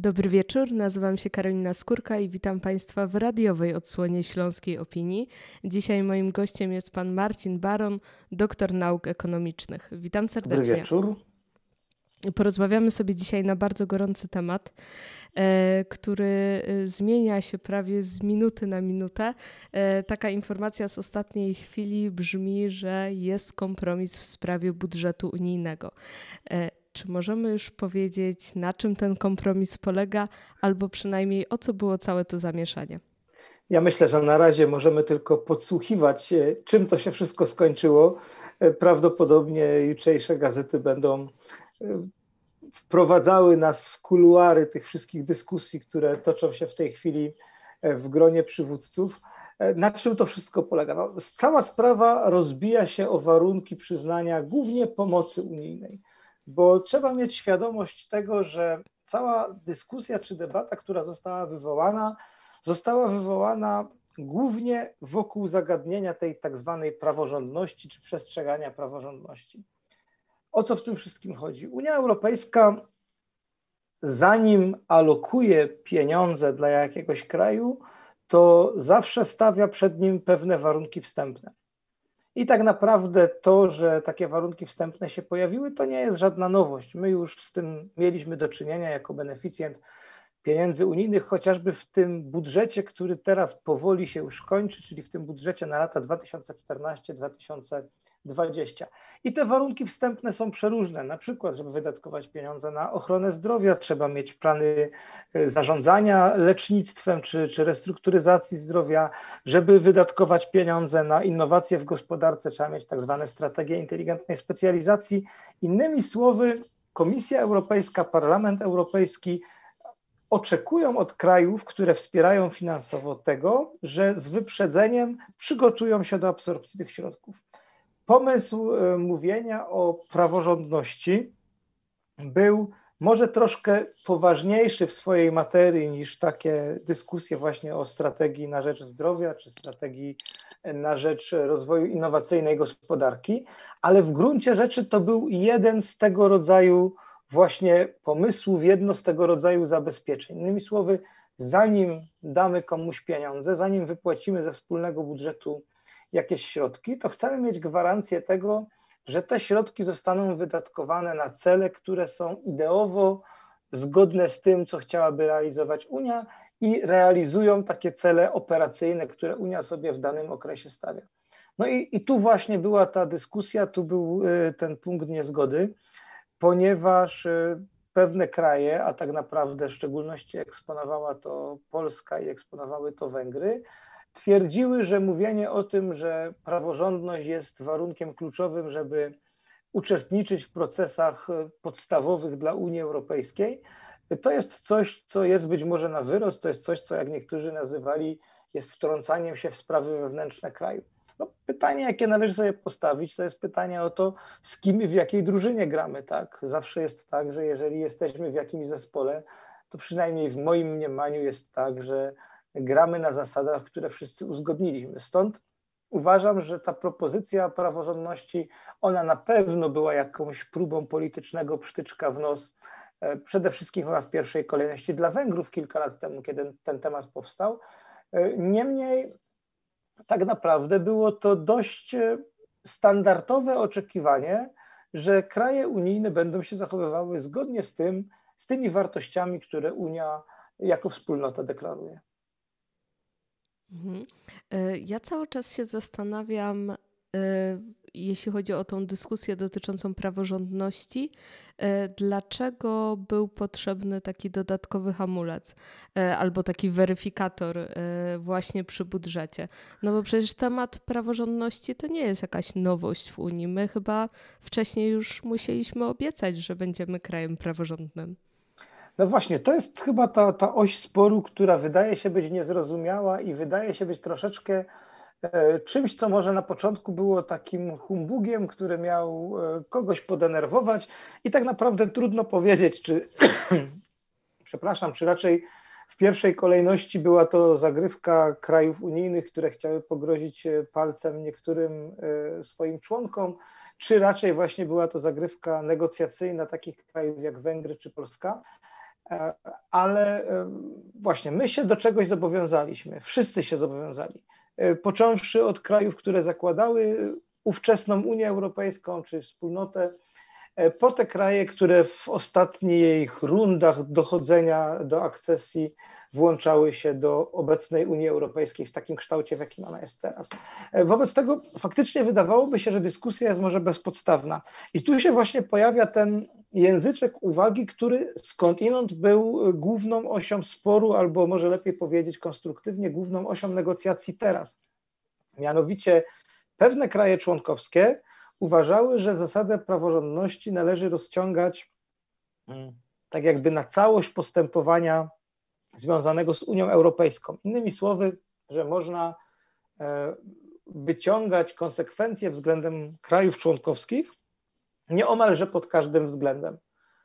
Dobry wieczór, nazywam się Karolina Skórka i witam Państwa w radiowej odsłonie Śląskiej Opinii. Dzisiaj moim gościem jest pan Marcin Baron, doktor nauk ekonomicznych. Witam Dobry serdecznie. wieczór. Porozmawiamy sobie dzisiaj na bardzo gorący temat, który zmienia się prawie z minuty na minutę. Taka informacja z ostatniej chwili brzmi, że jest kompromis w sprawie budżetu unijnego. Czy możemy już powiedzieć, na czym ten kompromis polega, albo przynajmniej o co było całe to zamieszanie? Ja myślę, że na razie możemy tylko podsłuchiwać, czym to się wszystko skończyło. Prawdopodobnie jutrzejsze gazety będą wprowadzały nas w kuluary tych wszystkich dyskusji, które toczą się w tej chwili w gronie przywódców. Na czym to wszystko polega? No, cała sprawa rozbija się o warunki przyznania głównie pomocy unijnej, bo trzeba mieć świadomość tego, że cała dyskusja czy debata, która została wywołana głównie wokół zagadnienia tej tak zwanej praworządności czy przestrzegania praworządności. O co w tym wszystkim chodzi? Unia Europejska, zanim alokuje pieniądze dla jakiegoś kraju, to zawsze stawia przed nim pewne warunki wstępne. I tak naprawdę to, że takie warunki wstępne się pojawiły, to nie jest żadna nowość. My już z tym mieliśmy do czynienia jako beneficjent pieniędzy unijnych, chociażby w tym budżecie, który teraz powoli się już kończy, czyli w tym budżecie na lata 2014-2020. I te warunki wstępne są przeróżne. Na przykład, żeby wydatkować pieniądze na ochronę zdrowia, trzeba mieć plany zarządzania lecznictwem czy restrukturyzacji zdrowia. Żeby wydatkować pieniądze na innowacje w gospodarce, trzeba mieć tak zwane strategie inteligentnej specjalizacji. Innymi słowy, Komisja Europejska, Parlament Europejski oczekują od krajów, które wspierają finansowo tego, że z wyprzedzeniem przygotują się do absorpcji tych środków. Pomysł mówienia o praworządności był może troszkę poważniejszy w swojej materii niż takie dyskusje właśnie o strategii na rzecz zdrowia czy strategii na rzecz rozwoju innowacyjnej gospodarki, ale w gruncie rzeczy to był jeden z tego rodzaju właśnie pomysłów, jedno z tego rodzaju zabezpieczeń. Innymi słowy, zanim damy komuś pieniądze, zanim wypłacimy ze wspólnego budżetu jakieś środki, to chcemy mieć gwarancję tego, że te środki zostaną wydatkowane na cele, które są ideowo zgodne z tym, co chciałaby realizować Unia i realizują takie cele operacyjne, które Unia sobie w danym okresie stawia. No i tu właśnie była ta dyskusja, tu był ten punkt niezgody, ponieważ pewne kraje, a tak naprawdę w szczególności eksponowała to Polska i eksponowały to Węgry, twierdziły, że mówienie o tym, że praworządność jest warunkiem kluczowym, żeby uczestniczyć w procesach podstawowych dla Unii Europejskiej, to jest coś, co jest być może na wyrost, to jest coś, co jak niektórzy nazywali, jest wtrącaniem się w sprawy wewnętrzne kraju. No, pytanie, jakie należy sobie postawić, to jest pytanie o to, z kim i w jakiej drużynie gramy, tak? Zawsze jest tak, że jeżeli jesteśmy w jakimś zespole, to przynajmniej w moim mniemaniu jest tak, że gramy na zasadach, które wszyscy uzgodniliśmy. Stąd uważam, że ta propozycja praworządności, ona na pewno była jakąś próbą politycznego psztyczka w nos, przede wszystkim chyba w pierwszej kolejności dla Węgrów kilka lat temu, kiedy ten temat powstał. Niemniej tak naprawdę było to dość standardowe oczekiwanie, że kraje unijne będą się zachowywały zgodnie z tymi wartościami, które Unia jako wspólnota deklaruje. Ja cały czas się zastanawiam, jeśli chodzi o tą dyskusję dotyczącą praworządności, dlaczego był potrzebny taki dodatkowy hamulec albo taki weryfikator właśnie przy budżecie. No bo przecież temat praworządności to nie jest jakaś nowość w Unii. My chyba wcześniej już musieliśmy obiecać, że będziemy krajem praworządnym. No właśnie, to jest chyba ta oś sporu, która wydaje się być niezrozumiała i wydaje się być troszeczkę czymś, co może na początku było takim humbugiem, który miał kogoś podenerwować i tak naprawdę trudno powiedzieć, czy przepraszam, czy raczej w pierwszej kolejności była to zagrywka krajów unijnych, które chciały pogrozić palcem niektórym swoim członkom, czy raczej właśnie była to zagrywka negocjacyjna takich krajów jak Węgry czy Polska. Ale właśnie my się do czegoś zobowiązaliśmy, wszyscy się zobowiązali, począwszy od krajów, które zakładały ówczesną Unię Europejską czy wspólnotę, po te kraje, które w ostatnich rundach dochodzenia do akcesji włączały się do obecnej Unii Europejskiej w takim kształcie, w jakim ona jest teraz. Wobec tego faktycznie wydawałoby się, że dyskusja jest może bezpodstawna. I tu się właśnie pojawia ten języczek uwagi, który skądinąd był główną osią sporu, albo może lepiej powiedzieć konstruktywnie, główną osią negocjacji teraz. Mianowicie pewne kraje członkowskie uważały, że zasadę praworządności należy rozciągać tak jakby na całość postępowania związanego z Unią Europejską. Innymi słowy, że można wyciągać konsekwencje względem krajów członkowskich nieomalże pod każdym względem.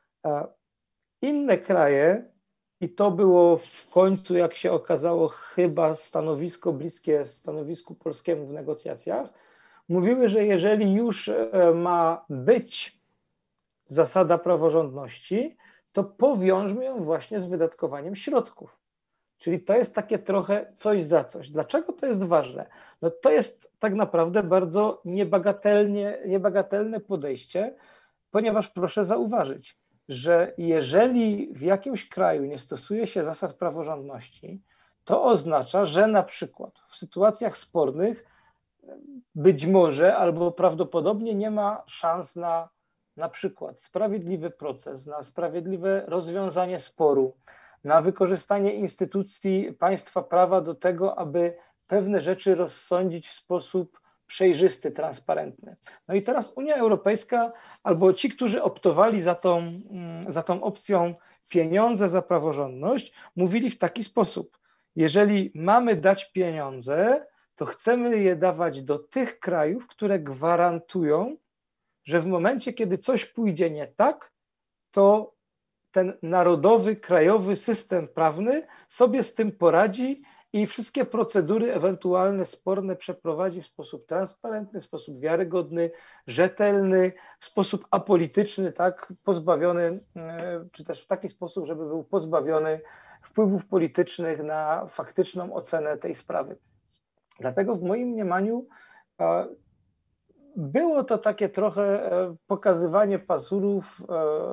Inne kraje, i to było w końcu, jak się okazało, chyba stanowisko bliskie stanowisku polskiemu w negocjacjach, mówiły, że jeżeli już ma być zasada praworządności, to powiążmy ją właśnie z wydatkowaniem środków. Czyli to jest takie trochę coś za coś. Dlaczego to jest ważne? No to jest tak naprawdę bardzo niebagatelne podejście, ponieważ proszę zauważyć, że jeżeli w jakimś kraju nie stosuje się zasad praworządności, to oznacza, że na przykład w sytuacjach spornych być może albo prawdopodobnie nie ma szans na przykład sprawiedliwy proces, na sprawiedliwe rozwiązanie sporu, na wykorzystanie instytucji państwa prawa do tego, aby pewne rzeczy rozsądzić w sposób przejrzysty, transparentny. No i teraz Unia Europejska albo ci, którzy optowali za tą opcją pieniądze za praworządność, mówili w taki sposób: jeżeli mamy dać pieniądze, to chcemy je dawać do tych krajów, które gwarantują, że w momencie, kiedy coś pójdzie nie tak, to ten narodowy, krajowy system prawny sobie z tym poradzi i wszystkie procedury ewentualne sporne przeprowadzi w sposób transparentny, w sposób wiarygodny, rzetelny, w sposób apolityczny, tak, pozbawiony, czy też w taki sposób, żeby był pozbawiony wpływów politycznych na faktyczną ocenę tej sprawy. Dlatego w moim mniemaniu było to takie trochę pokazywanie pazurów,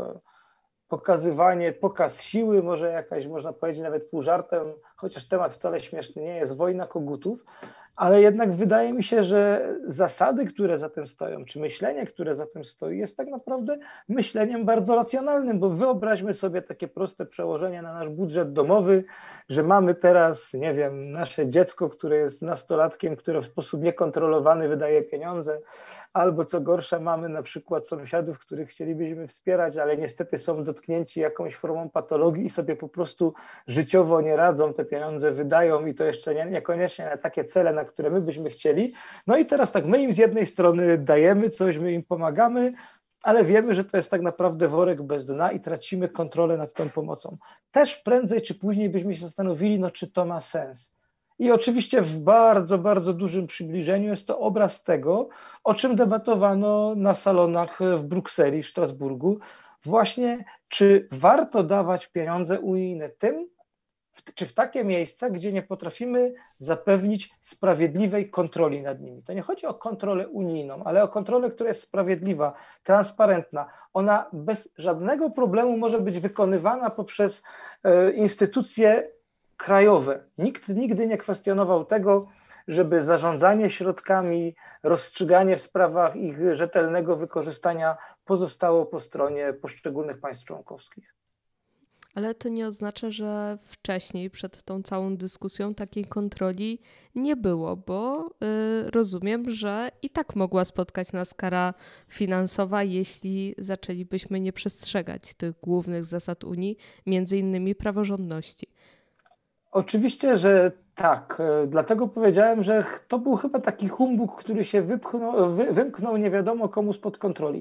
pokaz siły, może jakaś, można powiedzieć nawet pół żartem, chociaż temat wcale śmieszny nie jest, wojna kogutów, ale jednak wydaje mi się, że zasady, które za tym stoją, czy myślenie, które za tym stoi, jest tak naprawdę myśleniem bardzo racjonalnym, bo wyobraźmy sobie takie proste przełożenie na nasz budżet domowy, że mamy teraz, nie wiem, nasze dziecko, które jest nastolatkiem, które w sposób niekontrolowany wydaje pieniądze, albo co gorsza, mamy na przykład sąsiadów, których chcielibyśmy wspierać, ale niestety są dotknięci jakąś formą patologii i sobie po prostu życiowo nie radzą, te pieniądze wydają i to jeszcze niekoniecznie na takie cele, na które my byśmy chcieli. No i teraz tak, my im z jednej strony dajemy coś, my im pomagamy, ale wiemy, że to jest tak naprawdę worek bez dna i tracimy kontrolę nad tą pomocą. Też prędzej czy później byśmy się zastanowili, no czy to ma sens. I oczywiście w bardzo, bardzo dużym przybliżeniu jest to obraz tego, o czym debatowano na salonach w Brukseli, w Strasburgu, właśnie czy warto dawać pieniądze unijne tym, czy w takie miejsca, gdzie nie potrafimy zapewnić sprawiedliwej kontroli nad nimi. To nie chodzi o kontrolę unijną, ale o kontrolę, która jest sprawiedliwa, transparentna. Ona bez żadnego problemu może być wykonywana poprzez instytucje krajowe. Nikt nigdy nie kwestionował tego, żeby zarządzanie środkami, rozstrzyganie w sprawach ich rzetelnego wykorzystania pozostało po stronie poszczególnych państw członkowskich. Ale to nie oznacza, że wcześniej, przed tą całą dyskusją, takiej kontroli nie było, bo rozumiem, że i tak mogła spotkać nas kara finansowa, jeśli zaczęlibyśmy nie przestrzegać tych głównych zasad Unii, między innymi praworządności. Oczywiście, że tak. Dlatego powiedziałem, że to był chyba taki humbug, który się wymknął nie wiadomo komu spod kontroli.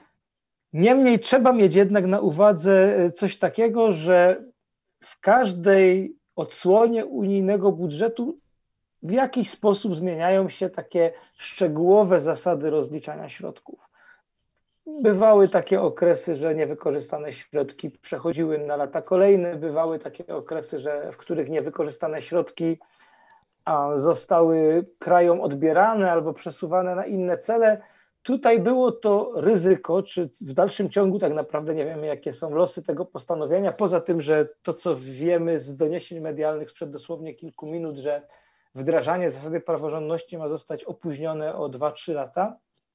Niemniej trzeba mieć jednak na uwadze coś takiego, że w każdej odsłonie unijnego budżetu w jakiś sposób zmieniają się takie szczegółowe zasady rozliczania środków. Bywały takie okresy, że niewykorzystane środki przechodziły na lata kolejne, bywały takie okresy, w których niewykorzystane środki zostały krajom odbierane albo przesuwane na inne cele. Tutaj było to ryzyko, czy w dalszym ciągu tak naprawdę nie wiemy, jakie są losy tego postanowienia, poza tym, że to, co wiemy z doniesień medialnych sprzed dosłownie kilku minut, że wdrażanie zasady praworządności ma zostać opóźnione o 2-3 lata,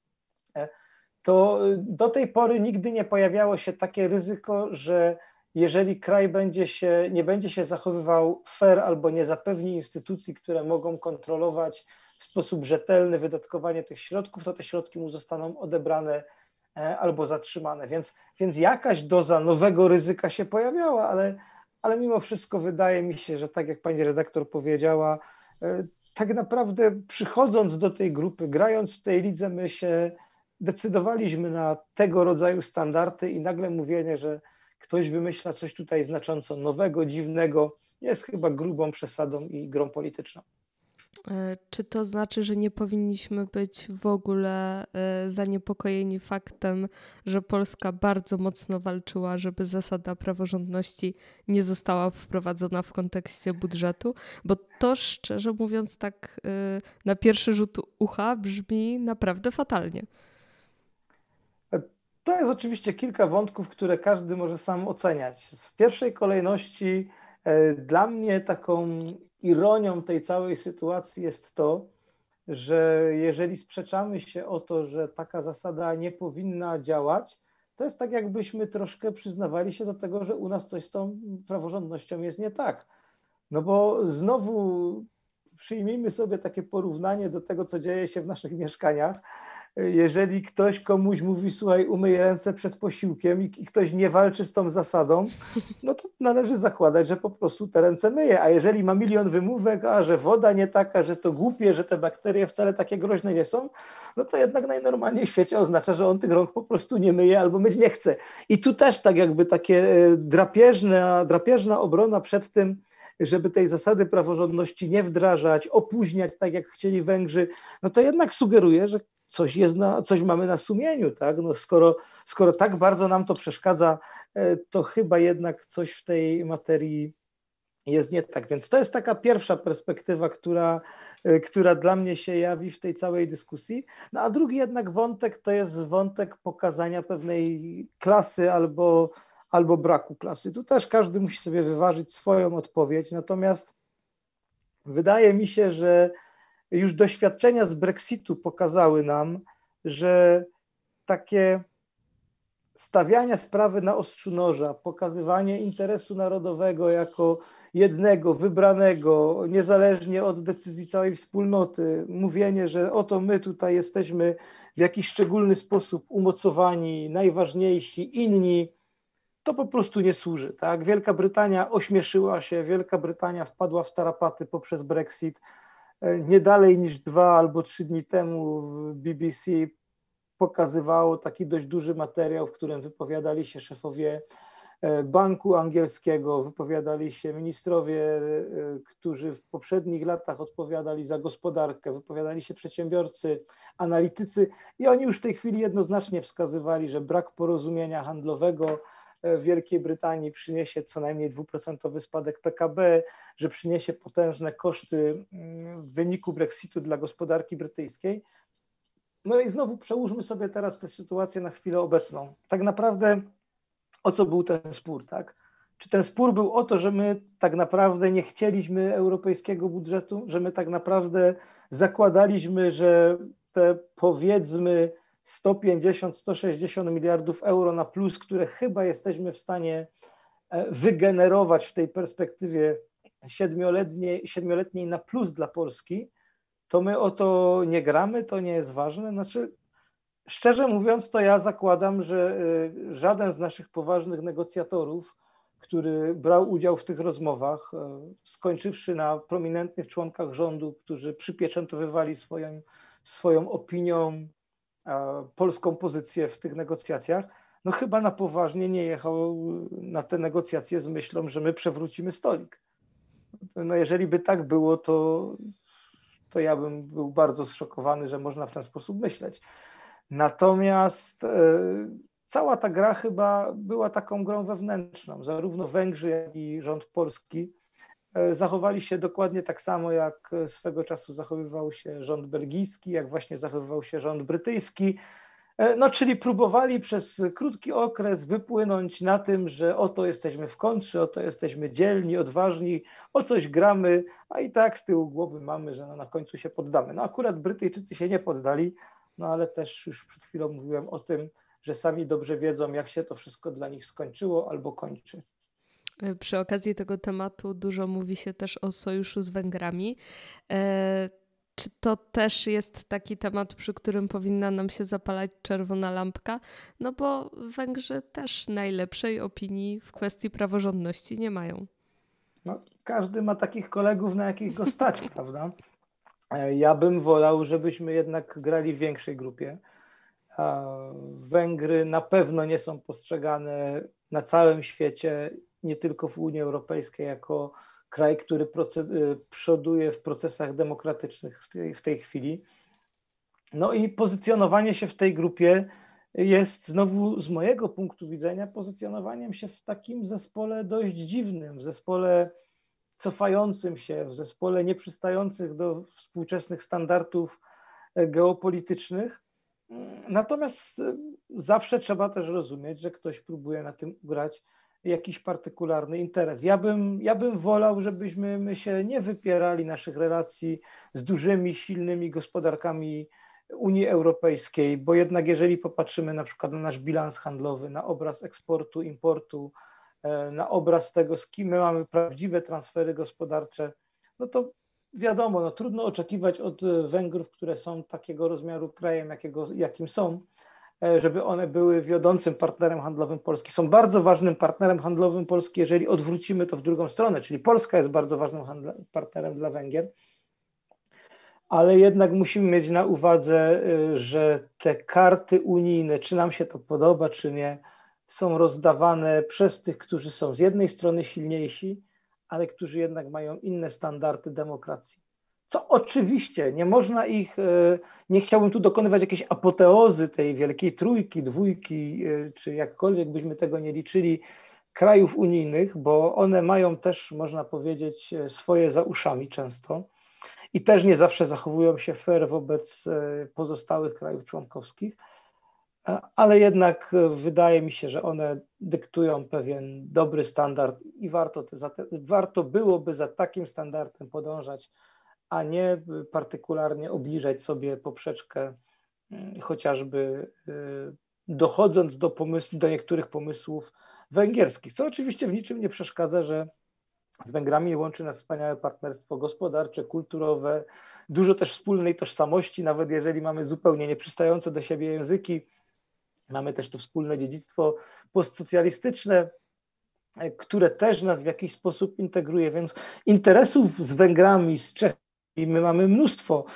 to do tej pory nigdy nie pojawiało się takie ryzyko, że jeżeli kraj nie będzie się zachowywał fair albo nie zapewni instytucji, które mogą kontrolować w sposób rzetelny wydatkowanie tych środków, to te środki mu zostaną odebrane albo zatrzymane. Więc jakaś doza nowego ryzyka się pojawiała, ale mimo wszystko wydaje mi się, że tak jak pani redaktor powiedziała, tak naprawdę przychodząc do tej grupy, grając w tej lidze, my się decydowaliśmy na tego rodzaju standardy i nagle mówienie, że ktoś wymyśla coś tutaj znacząco nowego, dziwnego, jest chyba grubą przesadą i grą polityczną. Czy to znaczy, że nie powinniśmy być w ogóle zaniepokojeni faktem, że Polska bardzo mocno walczyła, żeby zasada praworządności nie została wprowadzona w kontekście budżetu? Bo to, szczerze mówiąc, tak na pierwszy rzut ucha brzmi naprawdę fatalnie. To jest oczywiście kilka wątków, które każdy może sam oceniać. W pierwszej kolejności dla mnie taką ironią tej całej sytuacji jest to, że jeżeli sprzeczamy się o to, że taka zasada nie powinna działać, to jest tak, jakbyśmy troszkę przyznawali się do tego, że u nas coś z tą praworządnością jest nie tak. No bo znowu przyjmijmy sobie takie porównanie do tego, co dzieje się w naszych mieszkaniach. Jeżeli ktoś komuś mówi, słuchaj, umyj ręce przed posiłkiem i ktoś nie walczy z tą zasadą, no to należy zakładać, że po prostu te ręce myje. A jeżeli ma milion wymówek, że woda nie taka, że to głupie, że te bakterie wcale takie groźne nie są, no to jednak najnormalniej w świecie oznacza, że on tych rąk po prostu nie myje albo myć nie chce. I tu też tak jakby takie drapieżna obrona przed tym, żeby tej zasady praworządności nie wdrażać, opóźniać, tak jak chcieli Węgrzy, no to jednak sugeruje, że coś mamy na sumieniu, tak? No skoro tak bardzo nam to przeszkadza, to chyba jednak coś w tej materii jest nie tak. Więc to jest taka pierwsza perspektywa, która dla mnie się jawi w tej całej dyskusji. No a drugi jednak wątek to jest wątek pokazania pewnej klasy albo braku klasy. Tu też każdy musi sobie wyważyć swoją odpowiedź, natomiast wydaje mi się, że już doświadczenia z Brexitu pokazały nam, że takie stawianie sprawy na ostrzu noża, pokazywanie interesu narodowego jako jednego, wybranego, niezależnie od decyzji całej wspólnoty, mówienie, że oto my tutaj jesteśmy w jakiś szczególny sposób umocowani, najważniejsi, inni, to po prostu nie służy. Tak? Wielka Brytania ośmieszyła się, Wielka Brytania wpadła w tarapaty poprzez Brexit. Nie dalej niż 2 albo 3 dni temu BBC pokazywało taki dość duży materiał, w którym wypowiadali się szefowie Banku Angielskiego, wypowiadali się ministrowie, którzy w poprzednich latach odpowiadali za gospodarkę, wypowiadali się przedsiębiorcy, analitycy i oni już w tej chwili jednoznacznie wskazywali, że brak porozumienia handlowego w Wielkiej Brytanii przyniesie co najmniej 2% spadek PKB, że przyniesie potężne koszty w wyniku Brexitu dla gospodarki brytyjskiej. No i znowu przełóżmy sobie teraz tę sytuację na chwilę obecną. Tak naprawdę o co był ten spór, tak? Czy ten spór był o to, że my tak naprawdę nie chcieliśmy europejskiego budżetu, że my tak naprawdę zakładaliśmy, że te powiedzmy 150-160 miliardów euro na plus, które chyba jesteśmy w stanie wygenerować w tej perspektywie siedmioletniej na plus dla Polski, to my o to nie gramy, to nie jest ważne. Znaczy, szczerze mówiąc, to ja zakładam, że żaden z naszych poważnych negocjatorów, który brał udział w tych rozmowach, skończywszy na prominentnych członkach rządu, którzy przypieczętowywali swoją opinią polską pozycję w tych negocjacjach, no chyba na poważnie nie jechał na te negocjacje z myślą, że my przewrócimy stolik. No jeżeli by tak było, to ja bym był bardzo zszokowany, że można w ten sposób myśleć. Natomiast cała ta gra chyba była taką grą wewnętrzną. Zarówno Węgrzy, jak i rząd polski zachowali się dokładnie tak samo, jak swego czasu zachowywał się rząd belgijski, jak właśnie zachowywał się rząd brytyjski. No, czyli próbowali przez krótki okres wypłynąć na tym, że oto jesteśmy w kontrze, oto jesteśmy dzielni, odważni, o coś gramy, a i tak z tyłu głowy mamy, że na końcu się poddamy. No akurat Brytyjczycy się nie poddali, no ale też już przed chwilą mówiłem o tym, że sami dobrze wiedzą, jak się to wszystko dla nich skończyło albo kończy. Przy okazji tego tematu dużo mówi się też o sojuszu z Węgrami. Czy to też jest taki temat, przy którym powinna nam się zapalać czerwona lampka? No bo Węgrzy też najlepszej opinii w kwestii praworządności nie mają. No, każdy ma takich kolegów, na jakich go stać, prawda? Ja bym wolał, żebyśmy jednak grali w większej grupie. Węgry na pewno nie są postrzegane na całym świecie, nie tylko w Unii Europejskiej, jako kraj, który przoduje w procesach demokratycznych w tej chwili. No i pozycjonowanie się w tej grupie jest znowu z mojego punktu widzenia pozycjonowaniem się w takim zespole dość dziwnym, w zespole cofającym się, w zespole nieprzystających do współczesnych standardów geopolitycznych. Natomiast zawsze trzeba też rozumieć, że ktoś próbuje na tym grać jakiś partykularny interes. Ja bym wolał, żebyśmy my się nie wypierali naszych relacji z dużymi, silnymi gospodarkami Unii Europejskiej, bo jednak jeżeli popatrzymy na przykład na nasz bilans handlowy, na obraz eksportu, importu, na obraz tego, z kim my mamy prawdziwe transfery gospodarcze, no to wiadomo, no trudno oczekiwać od Węgrów, które są takiego rozmiaru krajem, jakim są, żeby one były wiodącym partnerem handlowym Polski. Są bardzo ważnym partnerem handlowym Polski, jeżeli odwrócimy to w drugą stronę, czyli Polska jest bardzo ważnym partnerem dla Węgier, ale jednak musimy mieć na uwadze, że te karty unijne, czy nam się to podoba, czy nie, są rozdawane przez tych, którzy są z jednej strony silniejsi, ale którzy jednak mają inne standardy demokracji. Co oczywiście nie można ich, nie chciałbym tu dokonywać jakiejś apoteozy tej wielkiej trójki, dwójki, czy jakkolwiek byśmy tego nie liczyli, krajów unijnych, bo one mają też, można powiedzieć, swoje za uszami często i też nie zawsze zachowują się fair wobec pozostałych krajów członkowskich, ale jednak wydaje mi się, że one dyktują pewien dobry standard i warto byłoby za takim standardem podążać, a nie partykularnie obniżać sobie poprzeczkę, chociażby dochodząc do niektórych pomysłów węgierskich, co oczywiście w niczym nie przeszkadza, że z Węgrami łączy nas wspaniałe partnerstwo gospodarcze, kulturowe, dużo też wspólnej tożsamości, nawet jeżeli mamy zupełnie nieprzystające do siebie języki. Mamy też to wspólne dziedzictwo postsocjalistyczne, które też nas w jakiś sposób integruje, więc interesów z Węgrami, z Czechami my mamy mnóstwo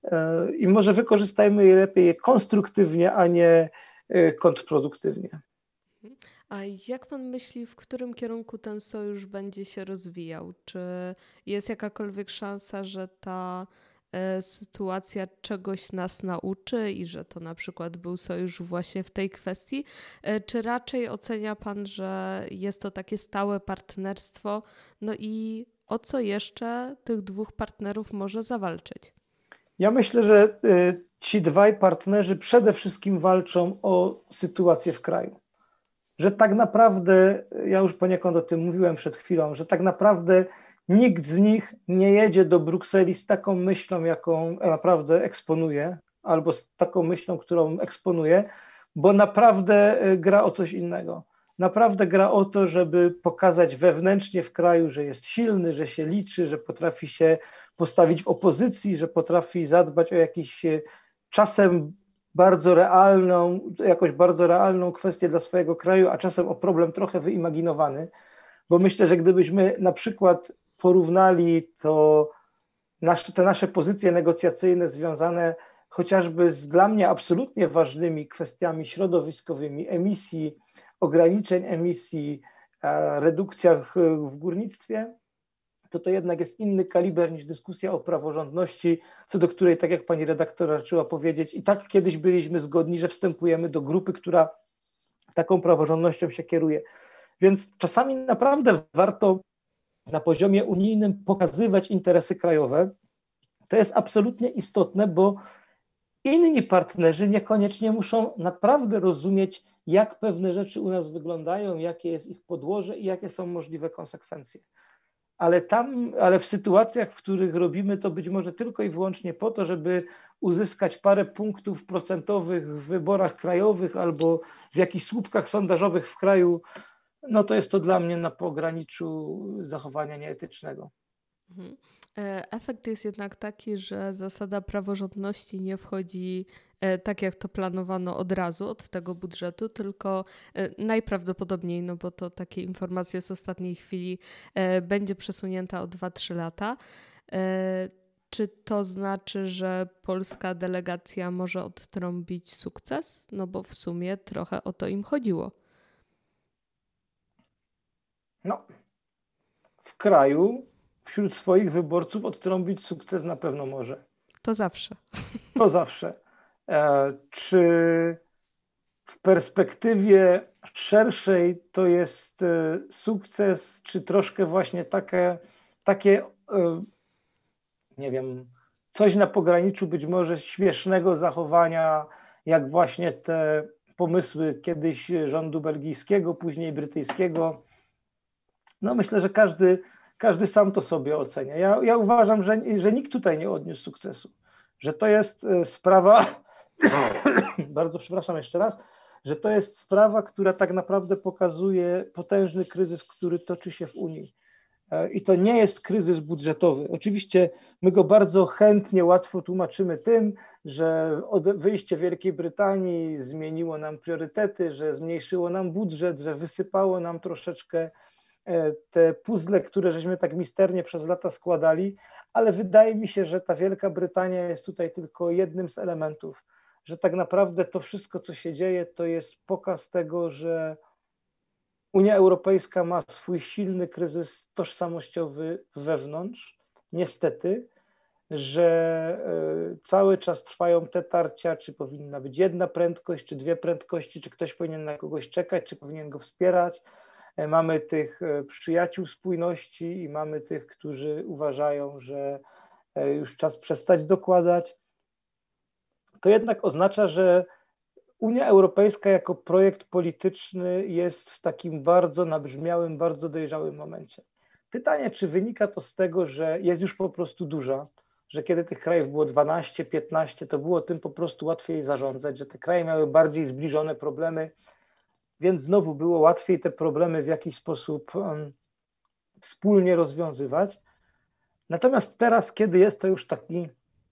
i może wykorzystajmy je lepiej konstruktywnie, a nie kontrproduktywnie. A jak pan myśli, w którym kierunku ten sojusz będzie się rozwijał? Czy jest jakakolwiek szansa, że ta sytuacja czegoś nas nauczy i że to na przykład był sojusz właśnie w tej kwestii? Czy raczej ocenia pan, że jest to takie stałe partnerstwo? No i o co jeszcze tych dwóch partnerów może zawalczyć? Ja myślę, że ci dwaj partnerzy przede wszystkim walczą o sytuację w kraju. Że tak naprawdę, ja już poniekąd o tym mówiłem przed chwilą, że tak naprawdę nikt z nich nie jedzie do Brukseli z taką myślą, jaką naprawdę eksponuje, albo z taką myślą, którą eksponuje, bo naprawdę gra o coś innego. Naprawdę gra o to, żeby pokazać wewnętrznie w kraju, że jest silny, że się liczy, że potrafi się postawić w opozycji, że potrafi zadbać o jakiś czasem jakąś bardzo realną kwestię dla swojego kraju, a czasem o problem trochę wyimaginowany, bo myślę, że gdybyśmy na przykład porównali te nasze pozycje negocjacyjne związane chociażby z dla mnie absolutnie ważnymi kwestiami środowiskowymi, emisji, ograniczeń emisji, redukcjach w górnictwie, to jednak jest inny kaliber niż dyskusja o praworządności, co do której, tak jak pani redaktor raczyła powiedzieć, i tak kiedyś byliśmy zgodni, że wstępujemy do grupy, która taką praworządnością się kieruje. Więc czasami naprawdę warto na poziomie unijnym pokazywać interesy krajowe. To jest absolutnie istotne, bo inni partnerzy niekoniecznie muszą naprawdę rozumieć, jak pewne rzeczy u nas wyglądają, jakie jest ich podłoże i jakie są możliwe konsekwencje. Ale w sytuacjach, w których robimy to być może tylko i wyłącznie po to, żeby uzyskać parę punktów procentowych w wyborach krajowych albo w jakichś słupkach sondażowych w kraju, no to jest to dla mnie na pograniczu zachowania nieetycznego. Efekt jest jednak taki, że zasada praworządności nie wchodzi tak, jak to planowano od razu, od tego budżetu, tylko najprawdopodobniej, no bo to takie informacje z ostatniej chwili, będzie przesunięta o 2-3 lata. Czy to znaczy, że polska delegacja może odtrąbić sukces? No bo w sumie trochę o to im chodziło. No, w kraju wśród swoich wyborców odtrąbić sukces na pewno może. To zawsze. To zawsze. Czy w perspektywie szerszej to jest sukces, czy troszkę właśnie takie nie wiem, coś na pograniczu być może śmiesznego zachowania, jak właśnie te pomysły kiedyś rządu belgijskiego, później brytyjskiego. No myślę, że każdy sam to sobie ocenia. Ja uważam, że nikt tutaj nie odniósł sukcesu, że to jest sprawa, bardzo przepraszam jeszcze raz, że to jest sprawa, która tak naprawdę pokazuje potężny kryzys, który toczy się w Unii. I to nie jest kryzys budżetowy. Oczywiście my go bardzo chętnie, łatwo tłumaczymy tym, że wyjście Wielkiej Brytanii zmieniło nam priorytety, że zmniejszyło nam budżet, że wysypało nam troszeczkę te puzzle, które żeśmy tak misternie przez lata składali, ale wydaje mi się, że ta Wielka Brytania jest tutaj tylko jednym z elementów, że tak naprawdę to wszystko, co się dzieje, to jest pokaz tego, że Unia Europejska ma swój silny kryzys tożsamościowy wewnątrz, niestety, że cały czas trwają te tarcia, czy powinna być jedna prędkość, czy dwie prędkości, czy ktoś powinien na kogoś czekać, czy powinien go wspierać. Mamy tych przyjaciół spójności i mamy tych, którzy uważają, że już czas przestać dokładać. To jednak oznacza, że Unia Europejska jako projekt polityczny jest w takim bardzo nabrzmiałym, bardzo dojrzałym momencie. Pytanie, czy wynika to z tego, że jest już po prostu duża, że kiedy tych krajów było 12, 15, to było tym po prostu łatwiej zarządzać, że te kraje miały bardziej zbliżone problemy, więc znowu było łatwiej te problemy w jakiś sposób wspólnie rozwiązywać. Natomiast teraz, kiedy jest to już taki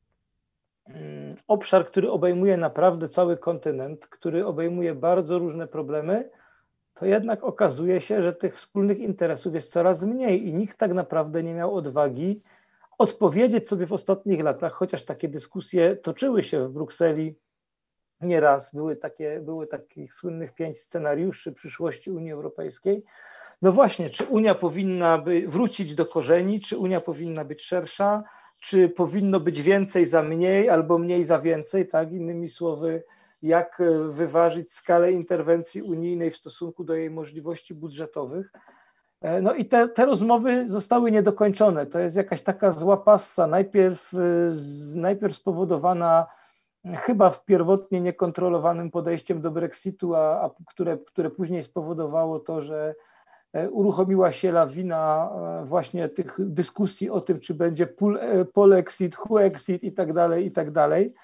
obszar, który obejmuje naprawdę cały kontynent, który obejmuje bardzo różne problemy, to jednak okazuje się, że tych wspólnych interesów jest coraz mniej i nikt tak naprawdę nie miał odwagi odpowiedzieć sobie w ostatnich latach, chociaż takie dyskusje toczyły się w Brukseli nieraz, były takich słynnych 5 scenariuszy przyszłości Unii Europejskiej. No właśnie, czy Unia powinna wrócić do korzeni, czy Unia powinna być szersza, czy powinno być więcej za mniej albo mniej za więcej, tak? Innymi słowy, jak wyważyć skalę interwencji unijnej w stosunku do jej możliwości budżetowych. No i te rozmowy zostały niedokończone. To jest jakaś taka zła passa, najpierw spowodowana chyba pierwotnie niekontrolowanym podejściem do Brexitu, które później spowodowało to, że uruchomiła się lawina właśnie tych dyskusji o tym, czy będzie polexit, whoexit i tak dalej.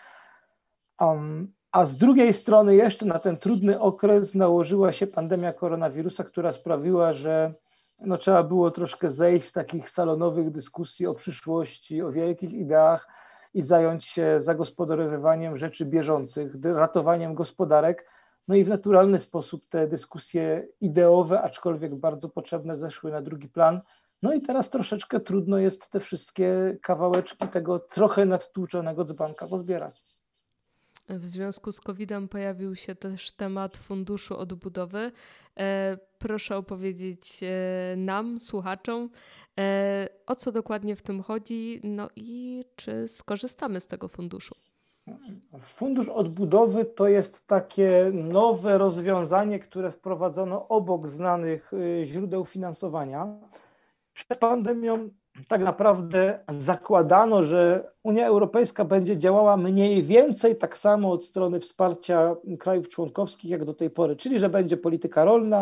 A z drugiej strony jeszcze na ten trudny okres nałożyła się pandemia koronawirusa, która sprawiła, że no, trzeba było troszkę zejść z takich salonowych dyskusji o przyszłości, o wielkich ideach i zająć się zagospodarowywaniem rzeczy bieżących, ratowaniem gospodarek. No i w naturalny sposób te dyskusje ideowe, aczkolwiek bardzo potrzebne, zeszły na drugi plan. No i teraz troszeczkę trudno jest te wszystkie kawałeczki tego trochę nadtłuczonego dzbanka pozbierać. W związku z COVID-em pojawił się też temat Funduszu Odbudowy. Proszę opowiedzieć nam, słuchaczom, o co dokładnie w tym chodzi, no i czy skorzystamy z tego funduszu. Fundusz Odbudowy to jest takie nowe rozwiązanie, które wprowadzono obok znanych źródeł finansowania. Przed pandemią tak naprawdę zakładano, że Unia Europejska będzie działała mniej więcej tak samo od strony wsparcia krajów członkowskich jak do tej pory, czyli że będzie polityka rolna,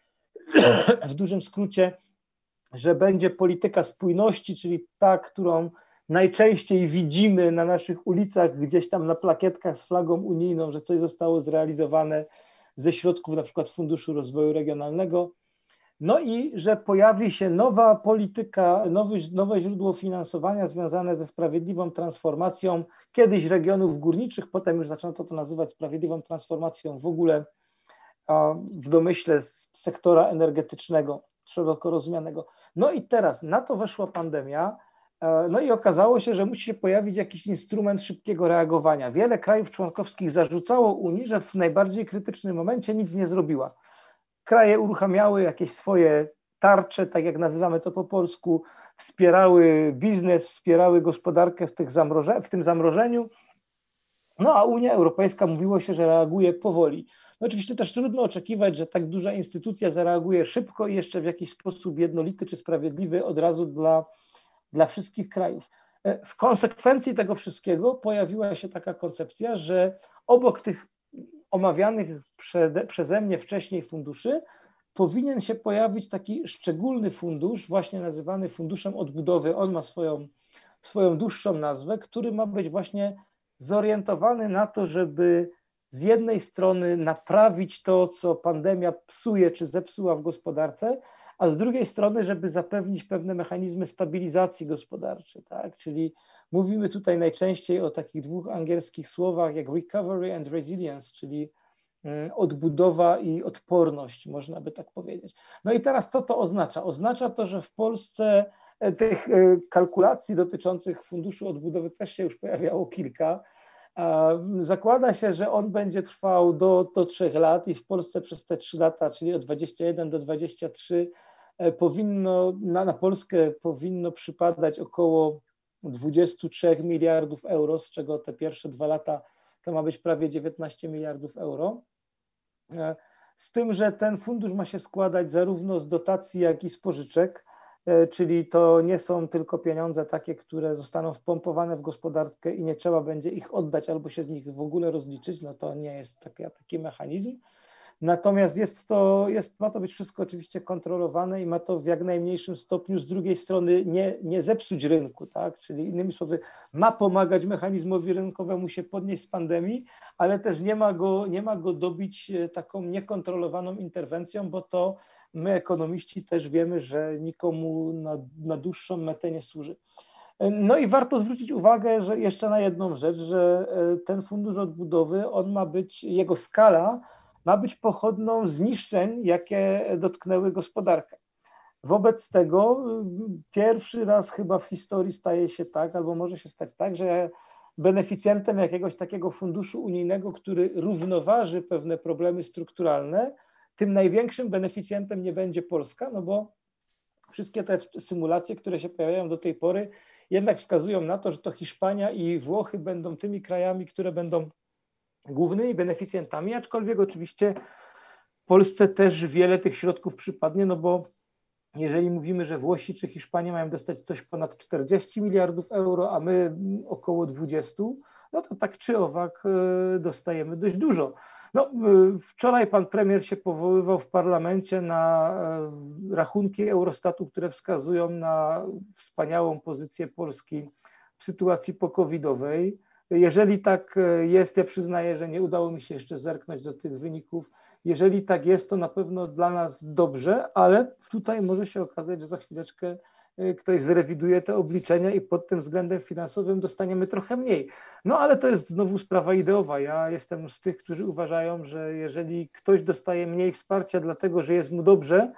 w dużym skrócie, że będzie polityka spójności, czyli ta, którą najczęściej widzimy na naszych ulicach, gdzieś tam na plakietkach z flagą unijną, że coś zostało zrealizowane ze środków na przykład Funduszu Rozwoju Regionalnego. No i że pojawi się nowa polityka, nowe źródło finansowania związane ze sprawiedliwą transformacją kiedyś regionów górniczych, potem już zaczęto to nazywać sprawiedliwą transformacją w ogóle w domyśle z sektora energetycznego, szeroko rozumianego. No i teraz na to weszła pandemia, no i okazało się, że musi się pojawić jakiś instrument szybkiego reagowania. Wiele krajów członkowskich zarzucało Unii, że w najbardziej krytycznym momencie nic nie zrobiła. Kraje uruchamiały jakieś swoje tarcze, tak jak nazywamy to po polsku, wspierały biznes, wspierały gospodarkę w tym zamrożeniu, no a Unia Europejska mówiło się, że reaguje powoli. No oczywiście też trudno oczekiwać, że tak duża instytucja zareaguje szybko i jeszcze w jakiś sposób jednolity czy sprawiedliwy od razu dla wszystkich krajów. W konsekwencji tego wszystkiego pojawiła się taka koncepcja, że obok tych omawianych przeze mnie wcześniej funduszy powinien się pojawić taki szczególny fundusz, właśnie nazywany Funduszem Odbudowy. On ma swoją dłuższą nazwę, który ma być właśnie zorientowany na to, żeby z jednej strony naprawić to, co pandemia psuje czy zepsuła w gospodarce, a z drugiej strony, żeby zapewnić pewne mechanizmy stabilizacji gospodarczej, tak? Czyli mówimy tutaj najczęściej o takich dwóch angielskich słowach jak recovery and resilience, czyli odbudowa i odporność, można by tak powiedzieć. No i teraz co to oznacza? Oznacza to, że w Polsce tych kalkulacji dotyczących Funduszu Odbudowy też się już pojawiało kilka. Zakłada się, że on będzie trwał do 3 lat i w Polsce przez te 3 lata, czyli od 21 do 23, na Polskę powinno przypadać około 23 miliardów euro, z czego te pierwsze 2 lata to ma być prawie 19 miliardów euro. Z tym, że ten fundusz ma się składać zarówno z dotacji, jak i z pożyczek, czyli to nie są tylko pieniądze takie, które zostaną wpompowane w gospodarkę i nie trzeba będzie ich oddać albo się z nich w ogóle rozliczyć, no to nie jest taki mechanizm. Natomiast ma to być wszystko oczywiście kontrolowane i ma to w jak najmniejszym stopniu z drugiej strony nie zepsuć rynku, tak? Czyli innymi słowy ma pomagać mechanizmowi rynkowemu się podnieść z pandemii, ale też nie ma go dobić taką niekontrolowaną interwencją, bo to my ekonomiści też wiemy, że nikomu na dłuższą metę nie służy. No i warto zwrócić uwagę, że jeszcze na jedną rzecz, że ten Fundusz Odbudowy, jego skala ma być pochodną zniszczeń, jakie dotknęły gospodarkę. Wobec tego pierwszy raz chyba w historii staje się tak, albo może się stać tak, że beneficjentem jakiegoś takiego funduszu unijnego, który równoważy pewne problemy strukturalne, tym największym beneficjentem nie będzie Polska, no bo wszystkie te symulacje, które się pojawiają do tej pory, jednak wskazują na to, że to Hiszpania i Włochy będą tymi krajami, które będą głównymi beneficjentami, aczkolwiek oczywiście Polsce też wiele tych środków przypadnie, no bo jeżeli mówimy, że Włosi czy Hiszpania mają dostać coś ponad 40 miliardów euro, a my około 20, no to tak czy owak dostajemy dość dużo. No, wczoraj pan premier się powoływał w parlamencie na rachunki Eurostatu, które wskazują na wspaniałą pozycję Polski w sytuacji po-covidowej. Jeżeli tak jest, ja przyznaję, że nie udało mi się jeszcze zerknąć do tych wyników. Jeżeli tak jest, to na pewno dla nas dobrze, ale tutaj może się okazać, że za chwileczkę ktoś zrewiduje te obliczenia i pod tym względem finansowym dostaniemy trochę mniej. No ale to jest znowu sprawa ideowa. Ja jestem z tych, którzy uważają, że jeżeli ktoś dostaje mniej wsparcia dlatego, że jest mu dobrze,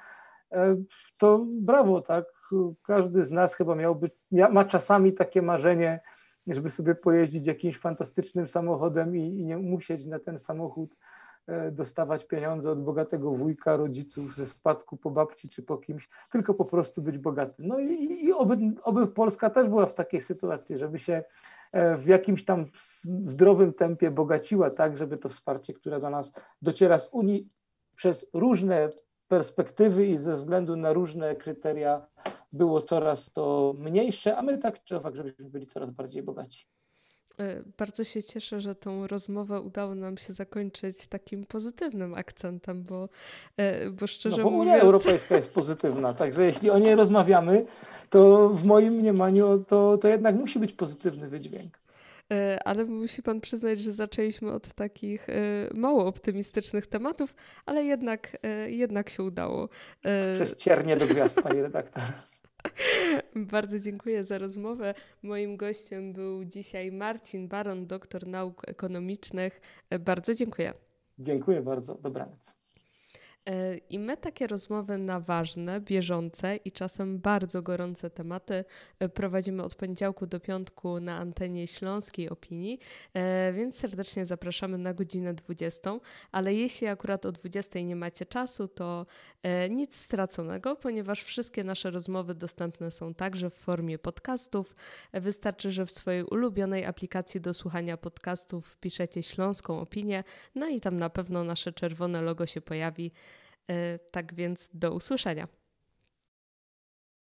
to brawo, tak? Każdy z nas chyba ma czasami takie marzenie, żeby sobie pojeździć jakimś fantastycznym samochodem i nie musieć na ten samochód dostawać pieniądze od bogatego wujka, rodziców ze spadku po babci czy po kimś, tylko po prostu być bogatym. No i oby Polska też była w takiej sytuacji, żeby się w jakimś tam zdrowym tempie bogaciła, tak, żeby to wsparcie, które do nas dociera z Unii przez różne perspektywy i ze względu na różne kryteria było coraz to mniejsze, a my tak czy owak, żebyśmy byli coraz bardziej bogaci. Bardzo się cieszę, że tą rozmowę udało nam się zakończyć takim pozytywnym akcentem, bo szczerze Bo Unia mówiąc... Europejska jest pozytywna, także jeśli o niej rozmawiamy, to w moim mniemaniu to jednak musi być pozytywny wydźwięk. Ale musi pan przyznać, że zaczęliśmy od takich mało optymistycznych tematów, ale jednak się udało. Przez ciernie do gwiazd, pani redaktor. Bardzo dziękuję za rozmowę. Moim gościem był dzisiaj Marcin Baron, doktor nauk ekonomicznych. Bardzo dziękuję. Dziękuję bardzo. Dobranoc. I my takie rozmowy na ważne, bieżące i czasem bardzo gorące tematy prowadzimy od poniedziałku do piątku na antenie Śląskiej Opinii, więc serdecznie zapraszamy na godzinę 20, ale jeśli akurat o 20 nie macie czasu, to nic straconego, ponieważ wszystkie nasze rozmowy dostępne są także w formie podcastów. Wystarczy, że w swojej ulubionej aplikacji do słuchania podcastów wpiszecie Śląską Opinię, no i tam na pewno nasze czerwone logo się pojawi. Tak więc do usłyszenia.